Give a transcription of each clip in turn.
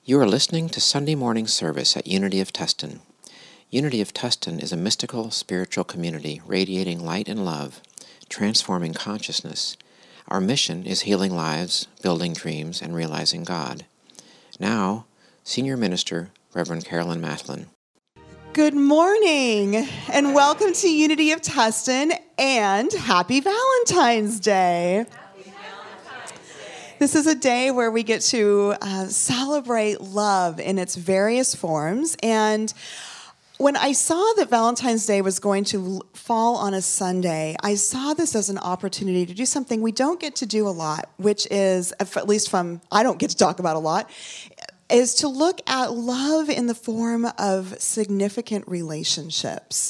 You are listening to Sunday morning service at Unity of Tustin. Unity of Tustin is a mystical, spiritual community radiating light and love, transforming consciousness. Our mission is healing lives, building dreams, and realizing God. Now, Senior Minister, Reverend Carolyn Maslin. Good morning, and welcome to Unity of Tustin, and Happy Valentine's Day. This is a day where we get to celebrate love in its various forms. And when I saw that Valentine's Day was going to fall on a Sunday, I saw this as an opportunity to do something we don't get to do a lot, which is, at least I don't get to talk about a lot, is to look at love in the form of significant relationships,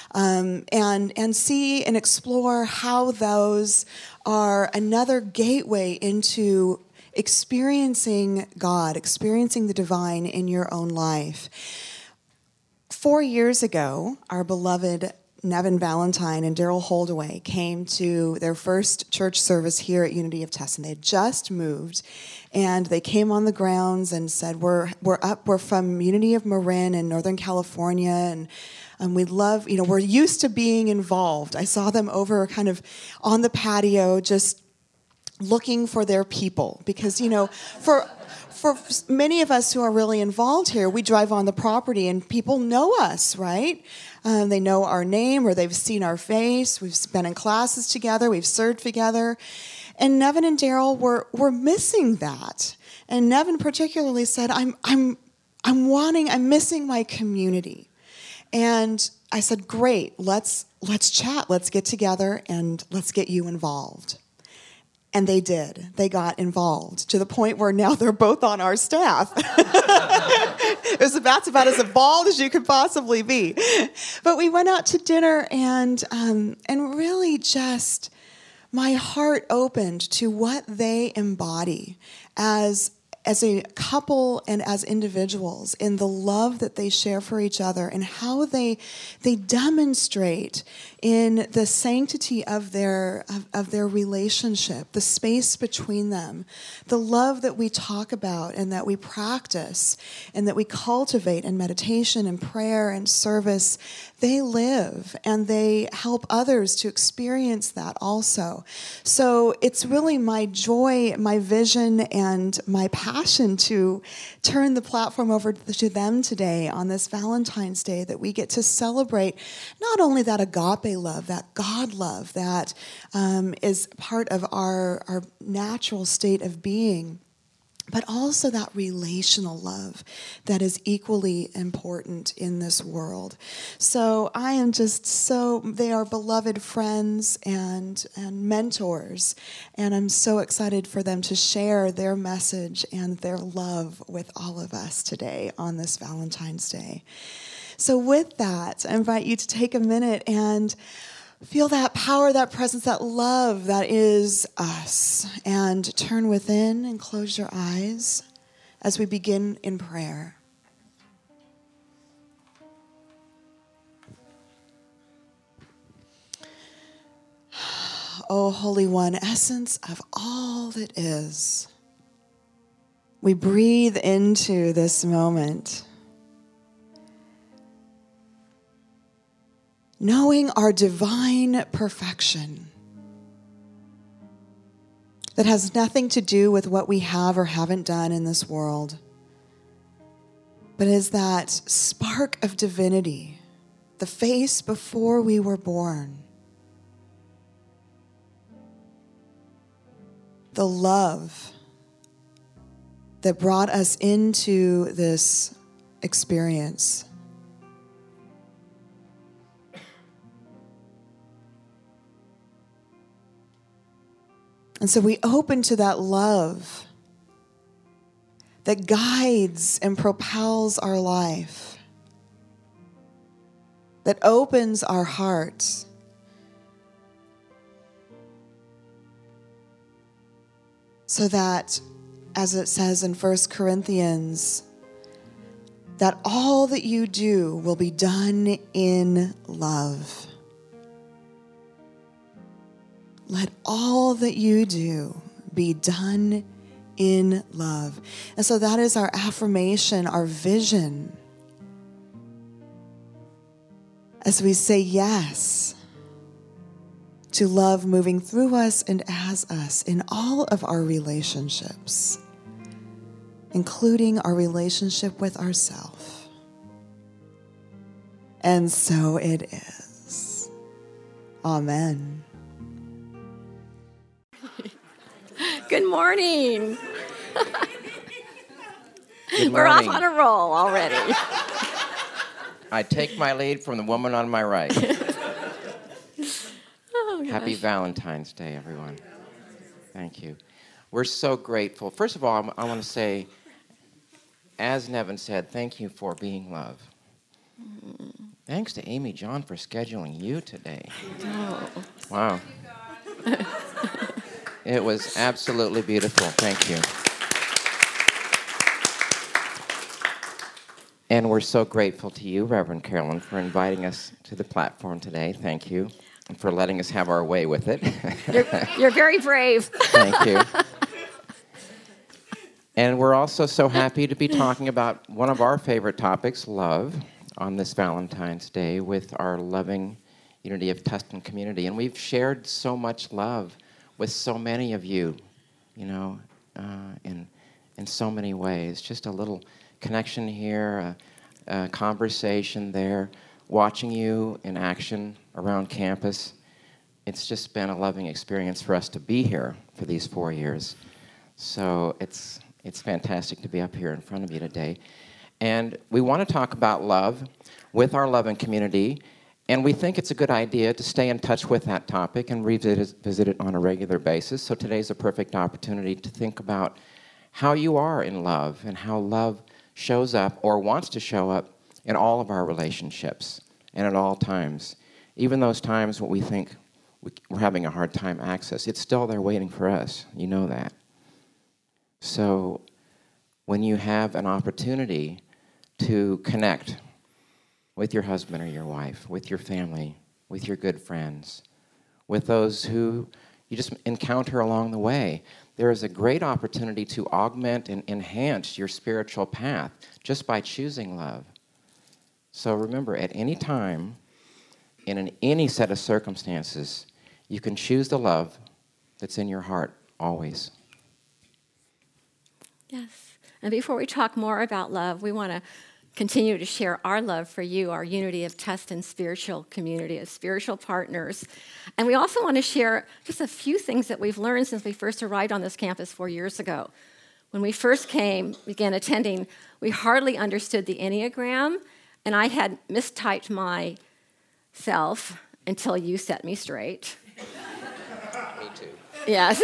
and see and explore how those are another gateway into experiencing God, experiencing the divine in your own life. 4 years ago, our beloved Nevin Valentine and Daryl Holdaway came to their first church service here at Unity of Tustin. They had just moved, and they came on the grounds and said, we're from Unity of Marin in Northern California, and we love, we're used to being involved. I saw them over kind of on the patio just looking for their people because, for many of us who are really involved here, we drive on the property and people know us, right? They know our name or they've seen our face. We've been in classes together. We've served together. And Nevin and Daryl were missing that. And Nevin particularly said, I'm missing my community. And I said, great, let's chat. Let's get together and let's get you involved. And they did. They got involved to the point where now they're both on our staff. That's about as involved as you could possibly be. But we went out to dinner and really just my heart opened to what they embody as a couple and as individuals in the love that they share for each other and how they demonstrate in the sanctity of their relationship, the space between them, the love that we talk about and that we practice and that we cultivate in meditation and prayer and service. They live and they help others to experience that also. So it's really my joy, my vision, and my passion to turn the platform over to them today on this Valentine's Day, that we get to celebrate not only that agape love, that God love that is part of our natural state of being, but also that relational love that is equally important in this world. So I am they are beloved friends and mentors, and I'm so excited for them to share their message and their love with all of us today on this Valentine's Day. So with that, I invite you to take a minute and feel that power, that presence, that love that is us. And turn within and close your eyes as we begin in prayer. O Holy One, essence of all that is, we breathe into this moment, knowing our divine perfection that has nothing to do with what we have or haven't done in this world, but is that spark of divinity, the face before we were born, the love that brought us into this experience. And so we open to that love that guides and propels our life, that opens our hearts, so that, as it says in 1 Corinthians, that all that you do will be done in love. Let all that you do be done in love. And so that is our affirmation, our vision. As we say yes to love moving through us and as us in all of our relationships, including our relationship with ourselves. And so it is. Amen. Good morning. Good We're off morning. on a roll already. I take my lead from the woman on my right. Oh, gosh. Happy Valentine's Day, everyone. Thank you. We're so grateful. First of all, I want to say, as Nevin said, thank you for being love. Thanks to Amy John for scheduling you today. Oh. Wow. It was absolutely beautiful. Thank you. And we're so grateful to you, Reverend Carolyn, for inviting us to the platform today. Thank you. And for letting us have our way with it. You're very brave. Thank you. And we're also so happy to be talking about one of our favorite topics, love, on this Valentine's Day with our loving Unity of Tustin community. And we've shared so much love with so many of you, you know, in so many ways. Just a little connection here, a conversation there, watching you in action around campus. It's just been a loving experience for us to be here for these 4 years. So it's fantastic to be up here in front of you today. And we want to talk about love with our loving community, and we think it's a good idea to stay in touch with that topic and revisit it on a regular basis. So today's a perfect opportunity to think about how you are in love and how love shows up or wants to show up in all of our relationships and at all times. Even those times when we think we're having a hard time access, it's still there waiting for us. You know that. So when you have an opportunity to connect with your husband or your wife, with your family, with your good friends, with those who you just encounter along the way, there is a great opportunity to augment and enhance your spiritual path just by choosing love. So remember, at any time, in any set of circumstances, you can choose the love that's in your heart always. Yes. And before we talk more about love, we want to continue to share our love for you, our Unity of Tustin spiritual community of spiritual partners. And we also want to share just a few things that we've learned since we first arrived on this campus 4 years ago. When we first began attending, we hardly understood the Enneagram, and I had mistyped myself until you set me straight. Me too. Yes.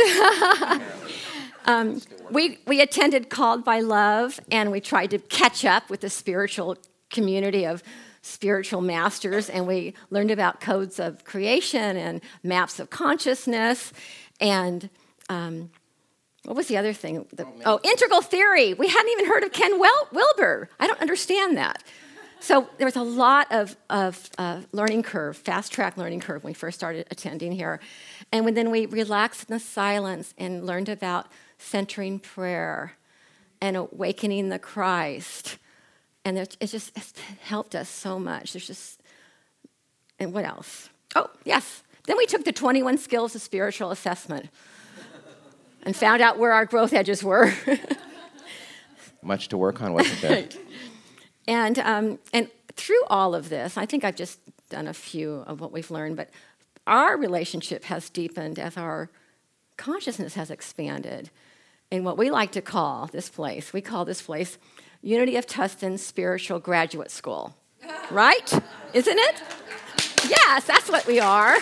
We attended Called by Love, and we tried to catch up with the spiritual community of spiritual masters, and we learned about codes of creation and maps of consciousness, and what was the other thing? Integral theory. We hadn't even heard of Ken Wilber. I don't understand that. So there was a lot of learning curve, fast-track learning curve when we first started attending here. And then we relaxed in the silence and learned about centering prayer and awakening the Christ. And it's helped us so much. And what else? Oh, yes. Then we took the 21 Skills of Spiritual Assessment and found out where our growth edges were. Much to work on, wasn't there? Right. And through all of this, I think I've just done a few of what we've learned, but our relationship has deepened as our consciousness has expanded in what we like to call this place. We call this place Unity of Tustin Spiritual Graduate School. Right? Isn't it? Yes, that's what we are.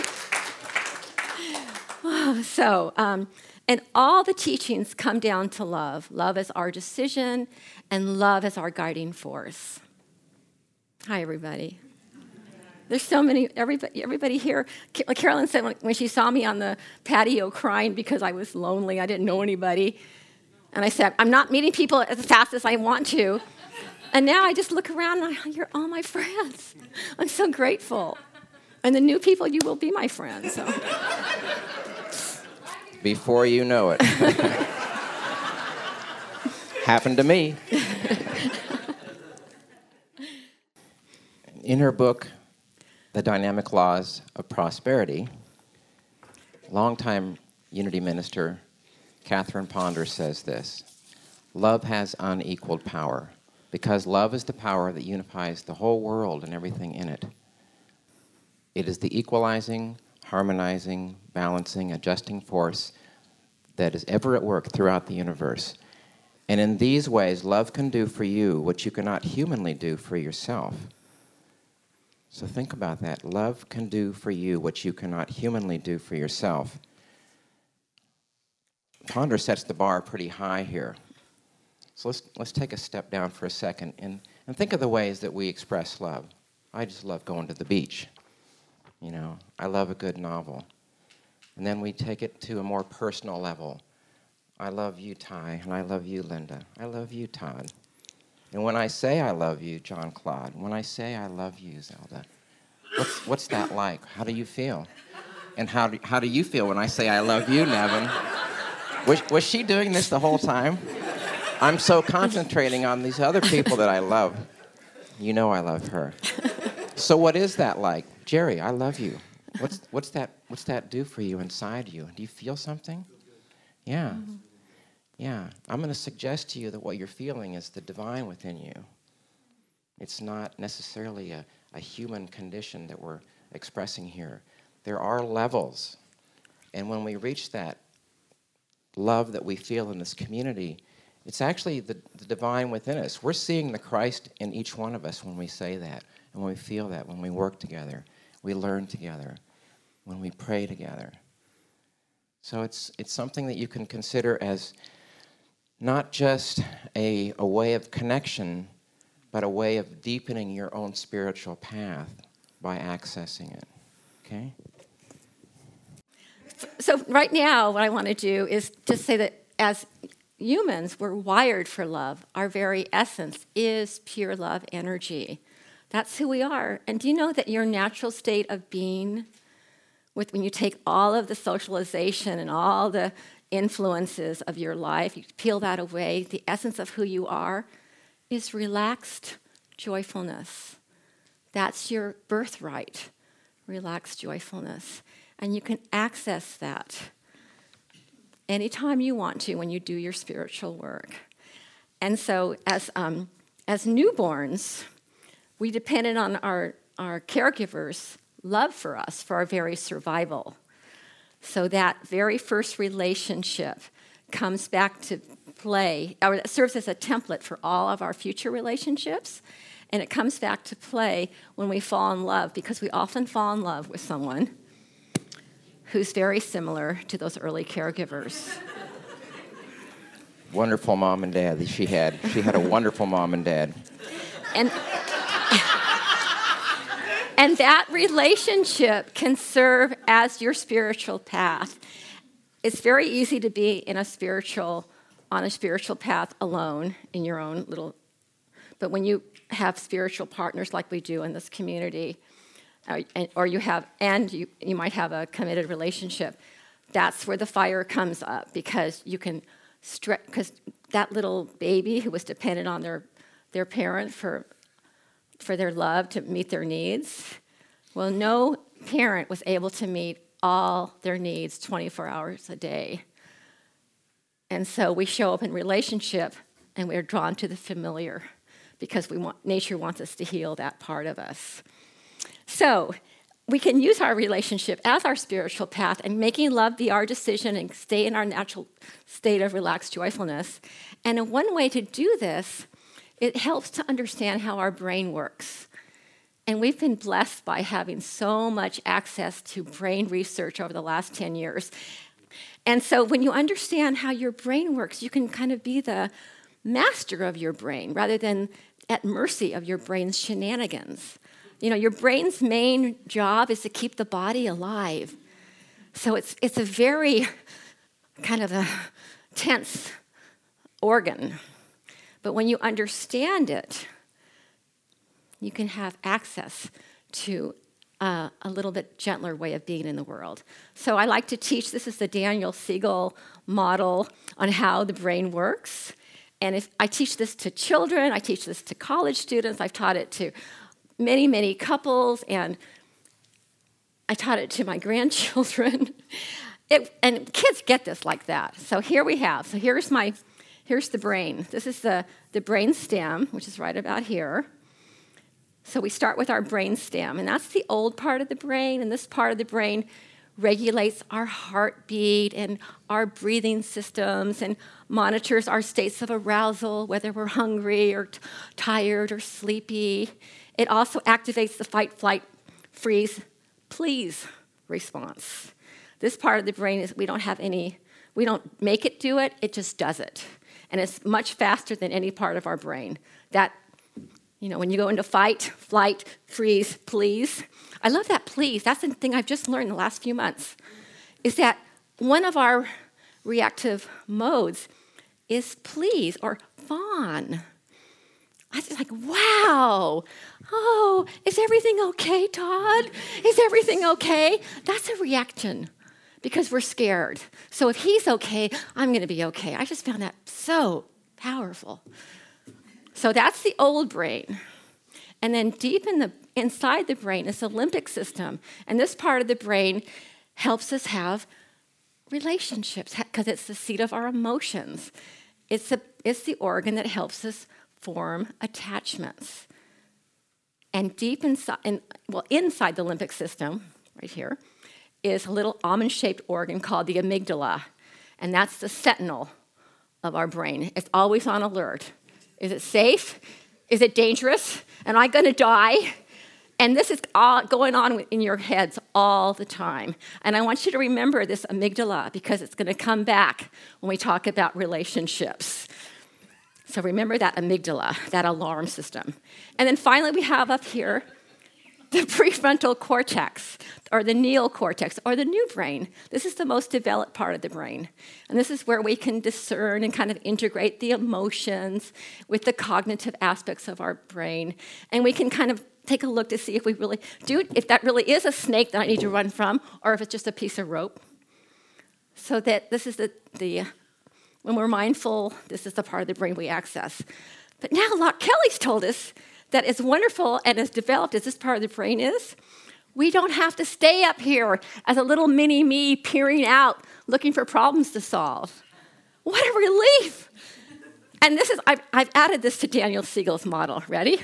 So, and all the teachings come down to love. Love is our decision, and love is our guiding force. Hi, everybody. There's so many, everybody here. Like Carolyn said when she saw me on the patio crying because I was lonely, I didn't know anybody. And I said, I'm not meeting people as fast as I want to. And now I just look around and you're all my friends. I'm so grateful. And the new people, you will be my friends. So. Before you know it. Happened to me. In her book, The Dynamic Laws of Prosperity, longtime Unity minister Catherine Ponder says this: love has unequaled power because love is the power that unifies the whole world and everything in it. It is the equalizing, harmonizing, balancing, adjusting force that is ever at work throughout the universe. And in these ways, love can do for you what you cannot humanly do for yourself. So think about that. Love can do for you what you cannot humanly do for yourself. Ponder sets the bar pretty high here. So let's take a step down for a second and think of the ways that we express love. I just love going to the beach. You know, I love a good novel. And then we take it to a more personal level. I love you, Ty, and I love you, Linda. I love you, Todd. And when I say I love you, John Claude, when I say I love you, Zelda, what's that like? How do you feel? And how do you feel when I say I love you, Nevin? Was she doing this the whole time? I'm so concentrating on these other people that I love. You know I love her. So what is that like? Jerry, I love you. What's that do for you inside you? Do you feel something? Yeah. Mm-hmm. Yeah. I'm going to suggest to you that what you're feeling is the divine within you. It's not necessarily a human condition that we're expressing here. There are levels. And when we reach that love that we feel in this community, it's actually the divine within us. We're seeing the Christ in each one of us when we say that, and when we feel that, when we work together, we learn together, when we pray together. So it's something that you can consider as not just a way of connection, but a way of deepening your own spiritual path by accessing it. Okay? So right now, what I want to do is just say that as humans, we're wired for love. Our very essence is pure love energy. That's who we are. And do you know that your natural state of being, when you take all of the socialization and all the influences of your life, you peel that away, the essence of who you are is relaxed joyfulness. That's your birthright, relaxed joyfulness. And you can access that anytime you want to when you do your spiritual work. And so as newborns, we depended on our caregivers' love for us, for our very survival. So that very first relationship comes back to play, or it serves as a template for all of our future relationships. And it comes back to play when we fall in love, because we often fall in love with someone who's very similar to those early caregivers. Wonderful mom and dad that she had. She had a wonderful mom and dad. And that relationship can serve as your spiritual path. It's very easy to be on a spiritual path alone in your own little, but when you have spiritual partners like we do in this community, or you might have a committed relationship, that's where the fire comes up, because you can because that little baby who was dependent on their parent for their love to meet their needs, well, no parent was able to meet all their needs 24 hours a day. And so we show up in relationship and we're drawn to the familiar because nature wants us to heal that part of us. So we can use our relationship as our spiritual path and making love be our decision and stay in our natural state of relaxed joyfulness. And in one way to do this, it helps to understand how our brain works. And we've been blessed by having so much access to brain research over the last 10 years. And so when you understand how your brain works, you can kind of be the master of your brain rather than at mercy of your brain's shenanigans. You know, your brain's main job is to keep the body alive. So it's a very kind of a tense organ. But when you understand it, you can have access to a little bit gentler way of being in the world. So I like to teach, this is the Daniel Siegel model on how the brain works. And if I teach this to children, I teach this to college students, I've taught it to many, many couples, and I taught it to my grandchildren. And kids get this like that. So here we have, here's the brain. This is the brain stem, which is right about here. So we start with our brain stem, and that's the old part of the brain, and this part of the brain regulates our heartbeat and our breathing systems and monitors our states of arousal, whether we're hungry or tired or sleepy. It also activates the fight, flight, freeze, please response. This part of the brain is we don't make it do it, it just does it. And it's much faster than any part of our brain. That, when you go into fight, flight, freeze, please. I love that please. That's the thing I've just learned in the last few months, is that one of our reactive modes is please or fawn. I was like, wow. Oh, is everything okay, Todd? Is everything okay? That's a reaction because we're scared. So if he's okay, I'm going to be okay. I just found that so powerful. So that's the old brain. And then deep inside the brain is the limbic system. And this part of the brain helps us have relationships because it's the seat of our emotions. It's the organ that helps us form attachments. And deep inside the limbic system, right here, is a little almond-shaped organ called the amygdala. And that's the sentinel of our brain. It's always on alert. Is it safe? Is it dangerous? Am I going to die? And this is all going on in your heads all the time. And I want you to remember this amygdala because it's going to come back when we talk about relationships. So remember that amygdala, that alarm system. And then finally we have up here the prefrontal cortex, or the neocortex, or the new brain. This is the most developed part of the brain. And this is where we can discern and kind of integrate the emotions with the cognitive aspects of our brain. And we can kind of take a look to see if if that really is a snake that I need to run from, or if it's just a piece of rope. So that this is when we're mindful, this is the part of the brain we access. But now Locke Kelly's told us that as wonderful and as developed as this part of the brain is, we don't have to stay up here as a little mini me peering out, looking for problems to solve. What a relief! And I've added this to Daniel Siegel's model. Ready?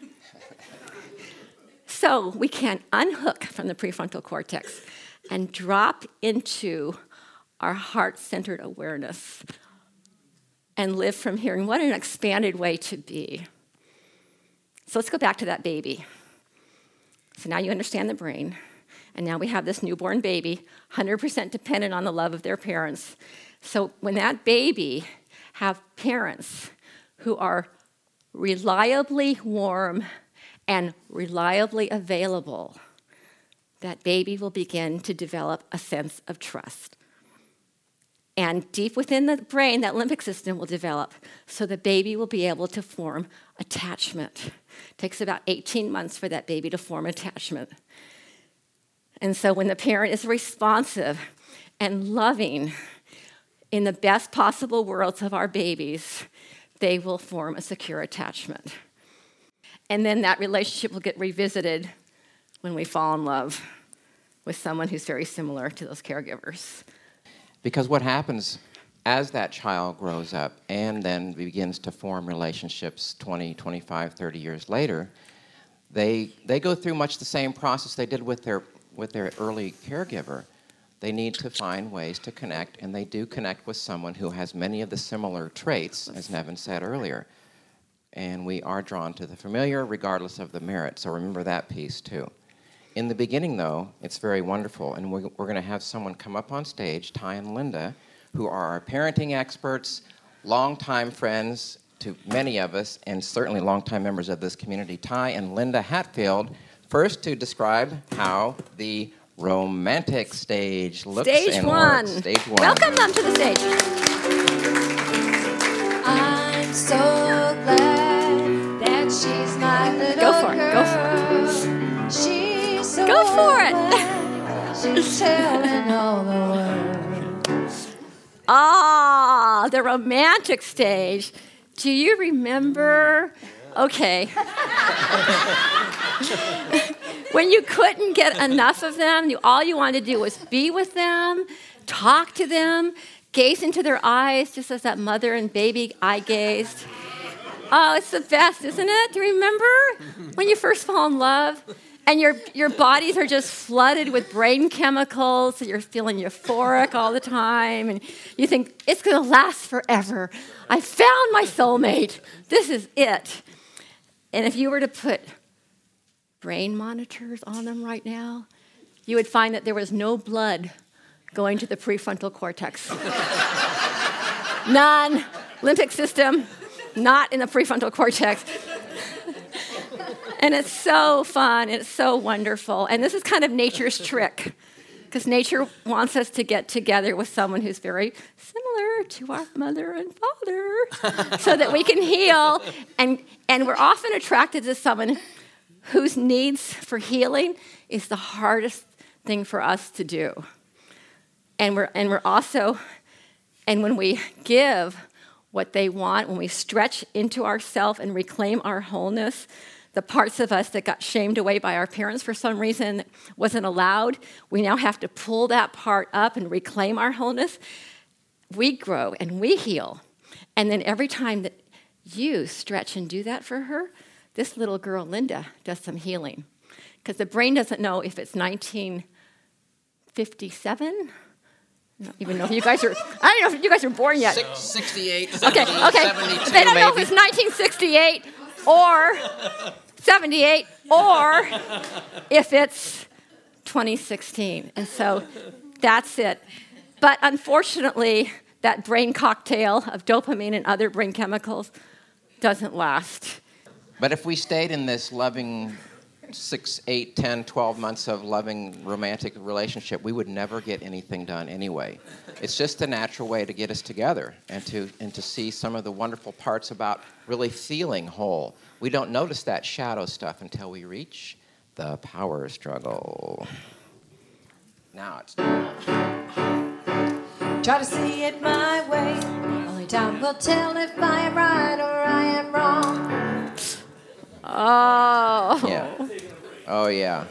So we can unhook from the prefrontal cortex and drop into our heart-centered awareness and live from here. And what an expanded way to be. So let's go back to that baby. So now you understand the brain. And now we have this newborn baby, 100% dependent on the love of their parents. So when that baby have parents who are reliably warm and reliably available, that baby will begin to develop a sense of trust. And deep within the brain, that limbic system will develop, so the baby will be able to form attachment. It takes about 18 months for that baby to form attachment. And so when the parent is responsive and loving in the best possible worlds of our babies, they will form a secure attachment. And then that relationship will get revisited when we fall in love with someone who's very similar to those caregivers. Because what happens as that child grows up and then begins to form relationships 20, 25, 30 years later, they go through much the same process they did with their early caregiver. They need to find ways to connect, and they do connect with someone who has many of the similar traits, as Nevin said earlier. And we are drawn to the familiar regardless of the merit, so remember that piece too. In the beginning, though, it's very wonderful, and we're going to have someone come up on stage, Ty and Linda, who are our parenting experts, longtime friends to many of us, and certainly longtime members of this community. Ty and Linda Hatfield, first to describe how the romantic stage looks and works. Stage one. Welcome them to the stage. I'm so glad that she's my little girl. Go for it. She's so Go for it. glad she's telling all the world. Ah, the romantic stage. Do you remember? Okay. When you couldn't get enough of them, all you wanted to do was be with them, talk to them, gaze into their eyes, just as that mother and baby eye gazed. Oh, it's the best, isn't it? Do you remember when you first fall in love? And your bodies are just flooded with brain chemicals, so you're feeling euphoric all the time, and you think, it's going to last forever. I found my soulmate. This is it. And if you were to put brain monitors on them right now, you would find that there was no blood going to the prefrontal cortex. None. Limbic system, not in the prefrontal cortex. And it's so fun, it's so wonderful. And this is kind of nature's trick, because nature wants us to get together with someone who's very similar to our mother and father so that we can heal. And we're often attracted to someone whose needs for healing is the hardest thing for us to do. And when we give what they want, when we stretch into ourselves and reclaim our wholeness, the parts of us that got shamed away by our parents for some reason wasn't allowed, we now have to pull that part up and reclaim our wholeness. We grow and we heal. And then every time that you stretch and do that for her, this little girl, Linda, does some healing. Because the brain doesn't know if it's 1957. I don't even know if you guys are, I don't know if you guys are born yet. 68, okay. 72, They don't know if maybe. it's 1968 or 78 or if it's 2016. And so that's it. But unfortunately, that brain cocktail of dopamine and other brain chemicals doesn't last. But if we stayed in this loving 6, 8, 10, 12 months of loving romantic relationship, we would never get anything done anyway. It's just the natural way to get us together and to see some of the wonderful parts about really feeling whole. We don't notice that shadow stuff until we reach the power struggle. Now it's Try to see it my way. Only time will tell if I am right or I am wrong. Oh. yeah. Oh yeah.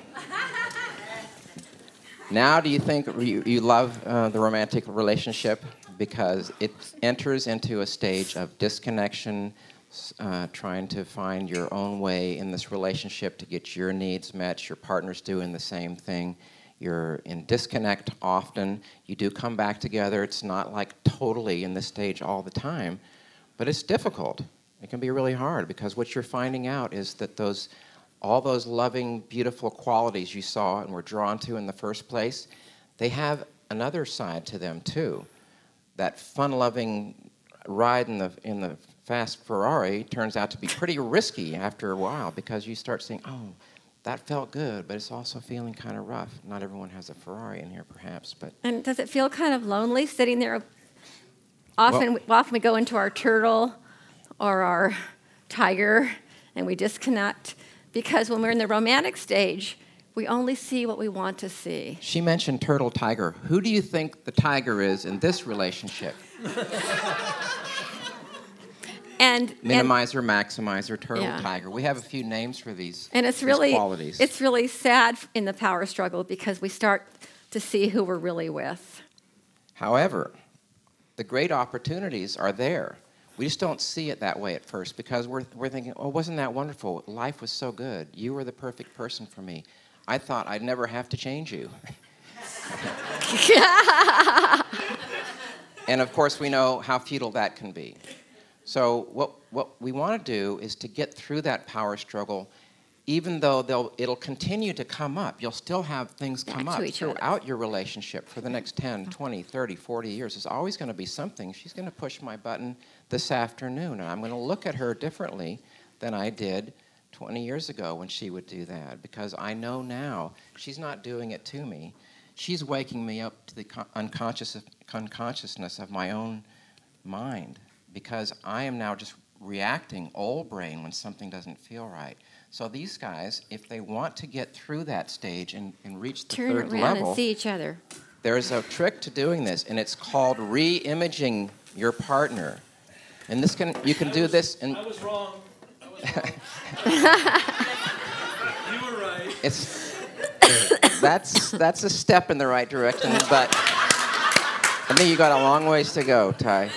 Now do you think you love the romantic relationship because it enters into a stage of disconnection, trying to find your own way in this relationship to get your needs met, your partner's doing the same thing. You're in disconnect often. You do come back together. It's not like totally in this stage all the time, but it's difficult. It can be really hard because what you're finding out is that all those loving, beautiful qualities you saw and were drawn to in the first place, they have another side to them too. That fun-loving ride in the fast Ferrari turns out to be pretty risky after a while because you start saying, oh, that felt good, but it's also feeling kind of rough. Not everyone has a Ferrari in here, perhaps, but... And does it feel kind of lonely sitting there? Often we go into our turtle or our tiger and we disconnect because when we're in the romantic stage, we only see what we want to see. She mentioned turtle tiger. Who do you think the tiger is in this relationship? Minimizer, maximizer, turtle, tiger. We have a few names for these, and it's really qualities. It's really sad in the power struggle because we start to see who we're really with. However, the great opportunities are there. We just don't see it that way at first because we're thinking, oh, wasn't that wonderful? Life was so good. You were the perfect person for me. I thought I'd never have to change you. And of course, we know how futile that can be. So what we want to do is to get through that power struggle, even though it'll continue to come up. You'll still have things come up throughout your relationship for the next 10, 20, 30, 40 years. There's always going to be something. She's going to push my button this afternoon, and I'm going to look at her differently than I did 20 years ago when she would do that, because I know now she's not doing it to me. She's waking me up to the unconsciousness of my own mind, because I am now just reacting old brain when something doesn't feel right. So these guys, if they want to get through that stage and reach the Turn third around level, and see each other. There's a trick to doing this, and it's called re-imaging your partner. And you can do this. And I was wrong. You were right. That's a step in the right direction, but I think you got a long ways to go, Ty.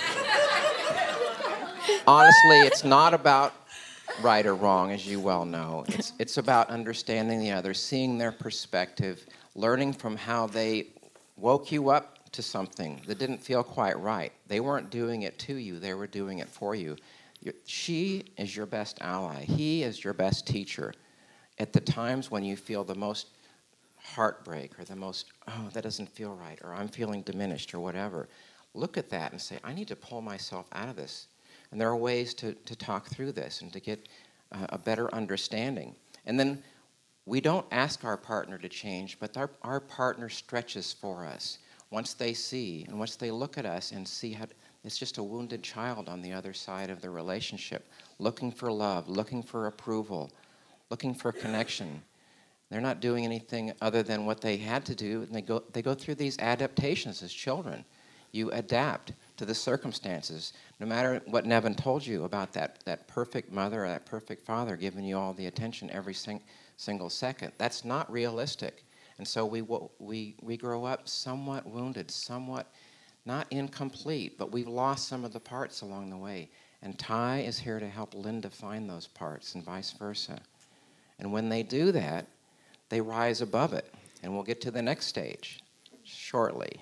Honestly, it's not about right or wrong, as you well know. It's about understanding the other, seeing their perspective, learning from how they woke you up to something that didn't feel quite right. They weren't doing it to you, they were doing it for you. She is your best ally. He is your best teacher. At the times when you feel the most heartbreak or the most, oh, that doesn't feel right, or I'm feeling diminished or whatever, look at that and say, I need to pull myself out of this. And there are ways to talk through this and to get a better understanding. And then we don't ask our partner to change, but our partner stretches for us. Once they see and once they look at us and see how it's just a wounded child on the other side of the relationship, looking for love, looking for approval, looking for connection. They're not doing anything other than what they had to do, and they go through these adaptations as children. You adapt to the circumstances. No matter what Nevin told you about that perfect mother or that perfect father giving you all the attention every single second, that's not realistic. And so we grow up somewhat wounded, somewhat not incomplete, but we've lost some of the parts along the way. And Ty is here to help Linda find those parts and vice versa. And when they do that, they rise above it. And we'll get to the next stage shortly.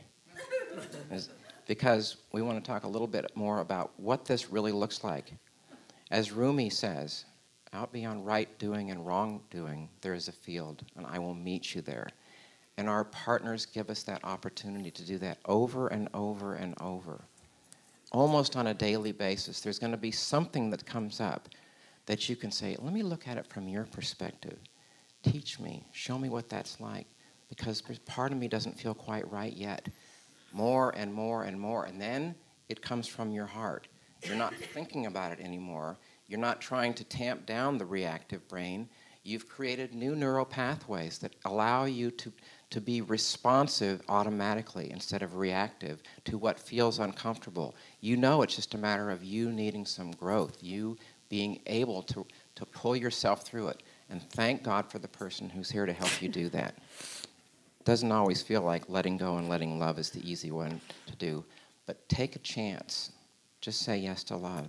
Because we want to talk a little bit more about what this really looks like. As Rumi says, out beyond right doing and wrong doing, there is a field, and I will meet you there. And our partners give us that opportunity to do that over and over and over. Almost on a daily basis, there's going to be something that comes up that you can say, let me look at it from your perspective. Teach me, show me what that's like, because part of me doesn't feel quite right yet. More and more and more, and then it comes from your heart. You're not thinking about it anymore. You're not trying to tamp down the reactive brain. You've created new neural pathways that allow you to be responsive automatically instead of reactive to what feels uncomfortable. You know it's just a matter of you needing some growth, you being able to pull yourself through it. And thank God for the person who's here to help you do that. Doesn't always feel like letting go and letting love is the easy one to do, but take a chance. Just say yes to love.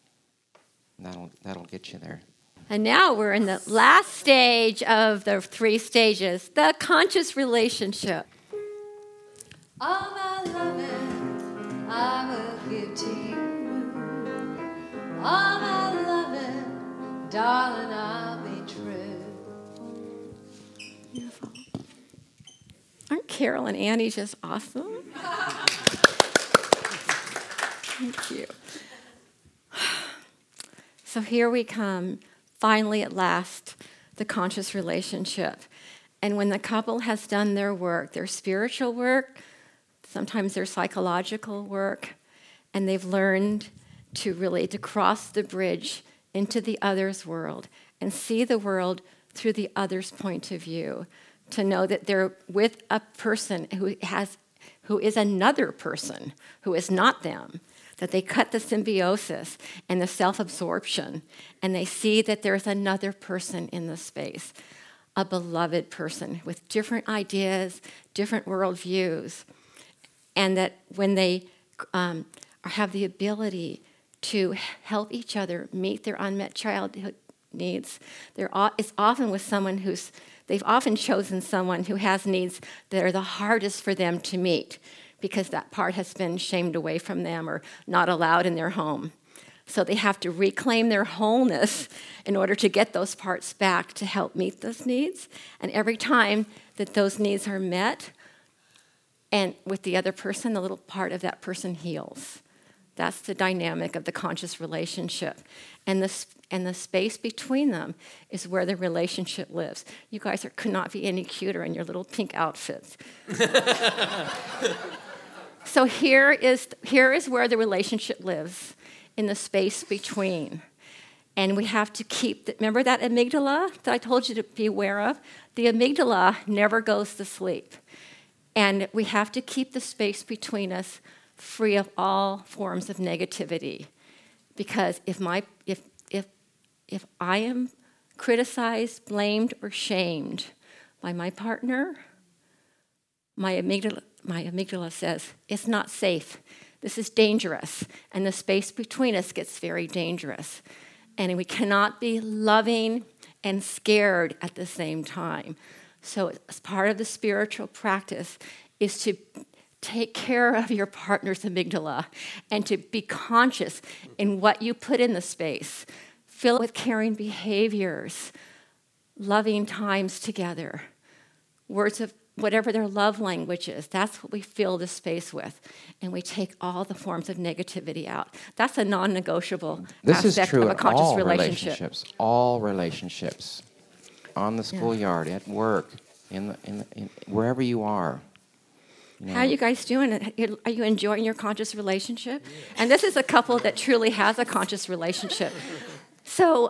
And that'll get you there. And now we're in the last stage of the 3 stages, the conscious relationship. All my loving I will give to you. All my loving, darling, I'll be true. Beautiful. Aren't Carol and Annie just awesome? Thank you. So here we come, finally at last, the conscious relationship. And when the couple has done their work, their spiritual work, sometimes their psychological work, and they've learned to cross the bridge into the other's world and see the world through the other's point of view, to know that they're with a person who is another person, who is not them, that they cut the symbiosis and the self-absorption, and they see that there's another person in the space, a beloved person with different ideas, different worldviews, and that when they have the ability to help each other meet their unmet childhood needs, it's often with someone they've often chosen someone who has needs that are the hardest for them to meet because that part has been shamed away from them or not allowed in their home. So they have to reclaim their wholeness in order to get those parts back to help meet those needs. And every time that those needs are met, and with the other person, the little part of that person heals. That's the dynamic of the conscious relationship. And the space between them is where the relationship lives. You guys could not be any cuter in your little pink outfits. So here is where the relationship lives, in the space between. And we have to remember that amygdala that I told you to be aware of? The amygdala never goes to sleep. And we have to keep the space between us free of all forms of negativity. Because if I am criticized, blamed, or shamed by my partner, my amygdala says, it's not safe. This is dangerous. And the space between us gets very dangerous. And we cannot be loving and scared at the same time. So as part of the spiritual practice is to take care of your partner's amygdala and to be conscious in what you put in the space. Fill it with caring behaviors, loving times together, words of whatever their love language is. That's what we fill the space with. And we take all the forms of negativity out. That's a non-negotiable aspect of a conscious relationship. All relationships, on the schoolyard, at work, in wherever you are. How are you guys doing? Are you enjoying your conscious relationship? And this is a couple that truly has a conscious relationship. So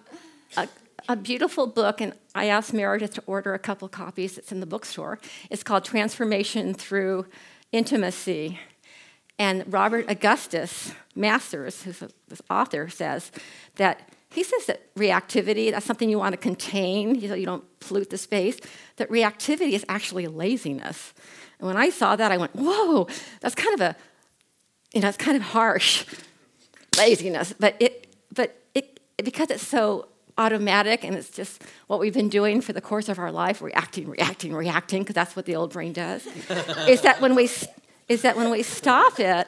a beautiful book, and I asked Meredith to order a couple copies. It's in the bookstore. It's called Transformation Through Intimacy. And Robert Augustus Masters, who's this author, says that reactivity, that's something you want to contain, you don't pollute the space, that reactivity is actually laziness. And when I saw that, I went, whoa, that's kind of it's kind of harsh, laziness. But because it's so automatic and it's just what we've been doing for the course of our life, reacting, because that's what the old brain does, is that when we stop it,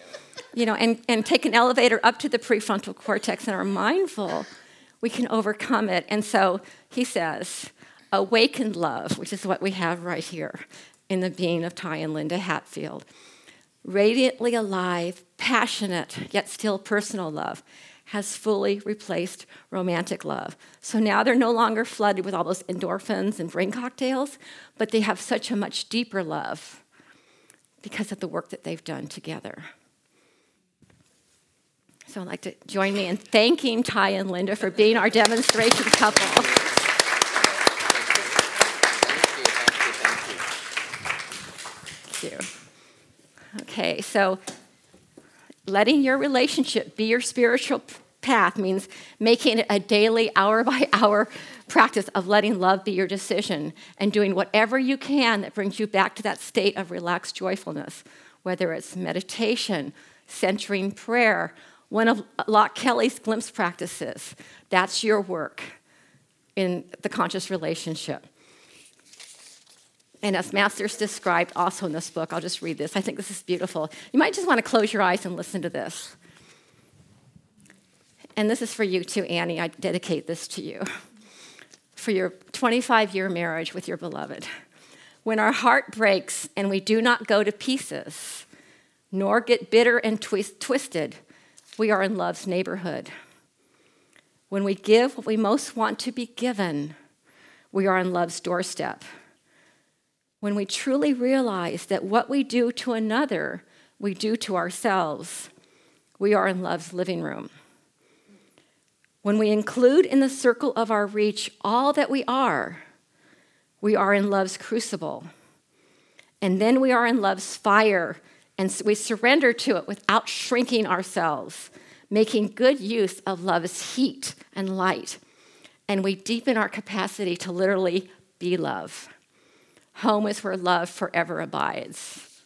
and take an elevator up to the prefrontal cortex and are mindful, we can overcome it. And so he says, awakened love, which is what we have right here in the being of Ty and Linda Hatfield. Radiantly alive, passionate, yet still personal love has fully replaced romantic love. So now they're no longer flooded with all those endorphins and brain cocktails, but they have such a much deeper love because of the work that they've done together. So I'd like to join me in thanking Ty and Linda for being our demonstration couple. Thank you. Okay, so letting your relationship be your spiritual path means making it a daily, hour-by-hour practice of letting love be your decision and doing whatever you can that brings you back to that state of relaxed joyfulness, whether it's meditation, centering prayer, one of Locke Kelly's glimpse practices. That's your work in the conscious relationship. And as Masters described also in this book, I'll just read this. I think this is beautiful. You might just want to close your eyes and listen to this. And this is for you too, Annie. I dedicate this to you. For your 25-year marriage with your beloved. When our heart breaks and we do not go to pieces, nor get bitter and twisted, we are in love's neighborhood. When we give what we most want to be given, we are on love's doorstep. When we truly realize that what we do to another, we do to ourselves, we are in love's living room. When we include in the circle of our reach all that we are in love's crucible. And then we are in love's fire, and we surrender to it without shrinking ourselves, making good use of love's heat and light. And we deepen our capacity to literally be love. Home is where love forever abides.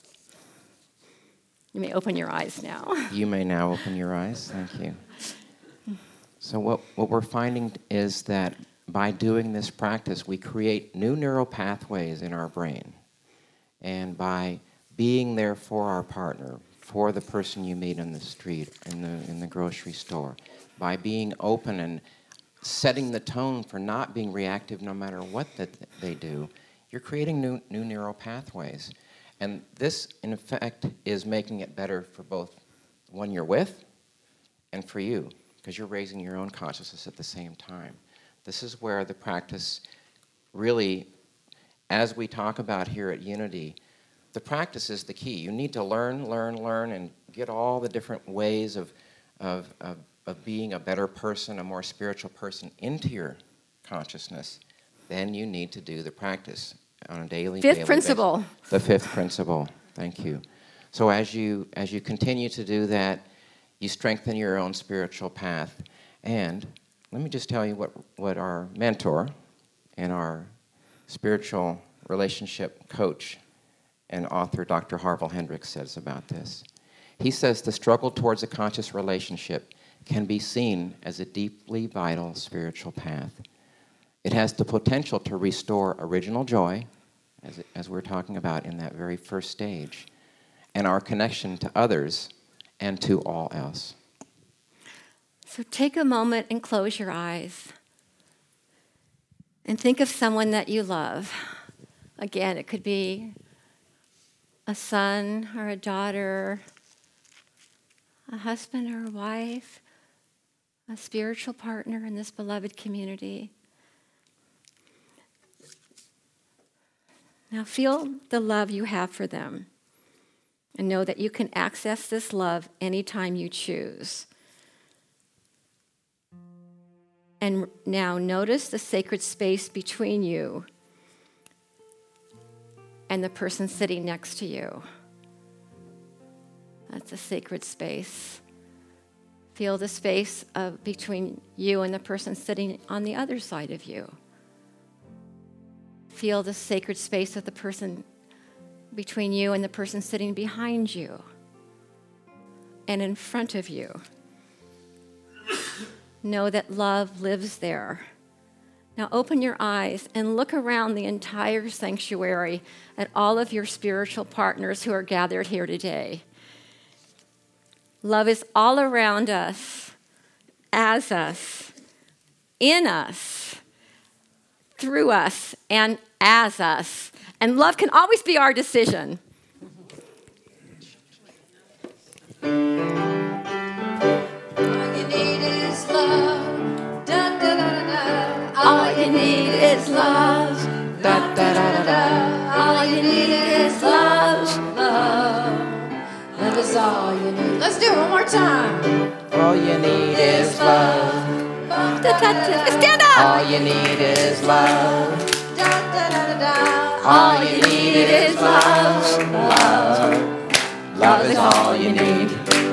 You may open your eyes now. You may now open your eyes. Thank you. So what we're finding is that by doing this practice, we create new neural pathways in our brain. And by being there for our partner, for the person you meet on the street, in the grocery store, by being open and setting the tone for not being reactive no matter what that they do, you're creating new neural pathways. And this, in effect, is making it better for both the one you're with and for you, because you're raising your own consciousness at the same time. This is where the practice really, as we talk about here at Unity, the practice is the key. You need to learn, and get all the different ways of being a better person, a more spiritual person into your consciousness. Then you need to do the practice on a daily Fifth principle. Basis. The fifth principle. Thank you. So as you continue to do that, You strengthen your own spiritual path. And let me just tell you what our mentor and our spiritual relationship coach and author, Dr. Harville Hendricks, says about this. He says the struggle towards a conscious relationship can be seen as a deeply vital spiritual path. It has the potential to restore original joy, as we're talking about in that very first stage, and our connection to others and to all else. So take a moment and close your eyes. And think of someone that you love. Again, it could be a son or a daughter, a husband or a wife, a spiritual partner in this beloved community. Now feel the love you have for them and know that you can access this love anytime you choose. And now notice the sacred space between you and the person sitting next to you. That's a sacred space. Feel the space between you and the person sitting on the other side of you. Feel the sacred space of the person between you and the person sitting behind you and in front of you. Know that love lives there. Now open your eyes and look around the entire sanctuary at all of your spiritual partners who are gathered here today. Love is all around us, as us, in us, through us, and as us. And love can always be our decision. All you need is love. Da, da, da, da. All you need is love. Da, da, da, da. All you need is love. Love. Love is all you need. Let's do it one more time. All you need is love. Stand up! All you need is love. Da, da, da, da, da. All you need is love. Love is all you need.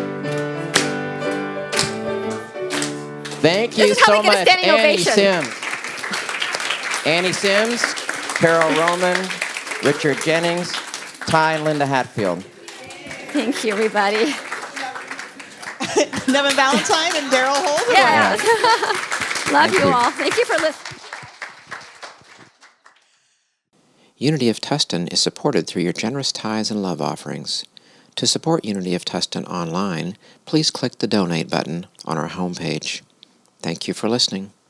Thank you This is how so we get a much, standing Annie ovation. Sims. Annie Sims, Carol Roman, Richard Jennings, Ty and Linda Hatfield. Thank you, everybody. Nevin Valentine and Daryl Holt. Yes. Love Thank you you. all. Thank you for listening. Unity of Tustin is supported through your generous tithes and love offerings. To support Unity of Tustin online, please click the donate button on our homepage. Thank you for listening.